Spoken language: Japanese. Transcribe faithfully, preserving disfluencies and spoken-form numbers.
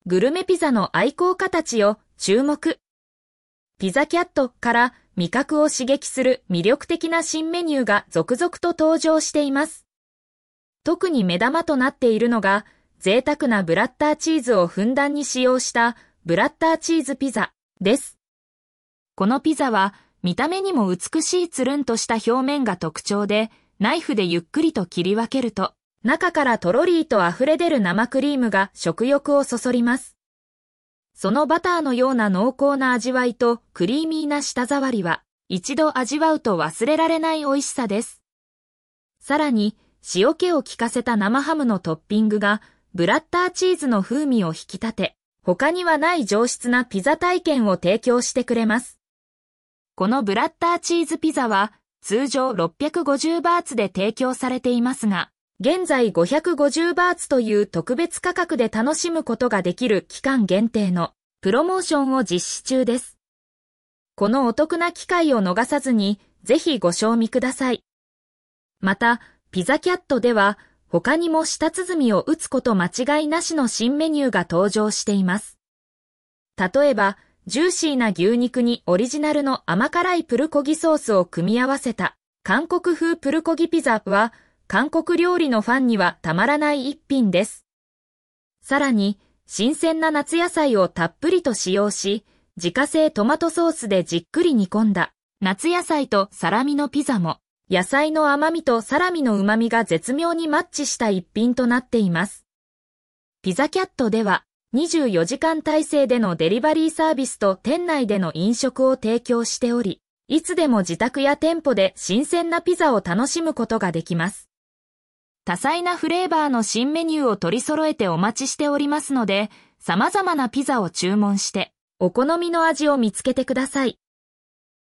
グルメピザの愛好家たちを注目。ピザキャットから味覚を刺激する魅力的な新メニューが続々と登場しています。特に目玉となっているのが、贅沢なブラッターチーズをふんだんに使用したブラッターチーズピザです。このピザは見た目にも美しいつるんとした表面が特徴で、ナイフでゆっくりと切り分けると、中からとろりーと溢れ出る生クリームが食欲をそそります。そのバターのような濃厚な味わいとクリーミーな舌触りは、一度味わうと忘れられない美味しさです。さらに、塩気を効かせた生ハムのトッピングが、ブラッターチーズの風味を引き立て、他にはない上質なピザ体験を提供してくれます。このブラッターチーズピザは、通常ろっぴゃくごじゅうバーツで提供されていますが、現在ごひゃくごじゅうバーツという特別価格で楽しむことができる期間限定のプロモーションを実施中です。このお得な機会を逃さずに、ぜひご賞味ください。また、ピザキャットでは、他にも舌鼓を打つこと間違いなしの新メニューが登場しています。例えば、ジューシーな牛肉にオリジナルの甘辛いプルコギソースを組み合わせた韓国風プルコギピザは、韓国料理のファンにはたまらない一品です。さらに、新鮮な夏野菜をたっぷりと使用し、自家製トマトソースでじっくり煮込んだ夏野菜とサラミのピザも、野菜の甘みとサラミの旨みが絶妙にマッチした一品となっています。ピザキャットでは、にじゅうよじかん体制でのデリバリーサービスと店内での飲食を提供しており、いつでも自宅や店舗で新鮮なピザを楽しむことができます。多彩なフレーバーの新メニューを取り揃えてお待ちしておりますので、様々なピザを注文して、お好みの味を見つけてください。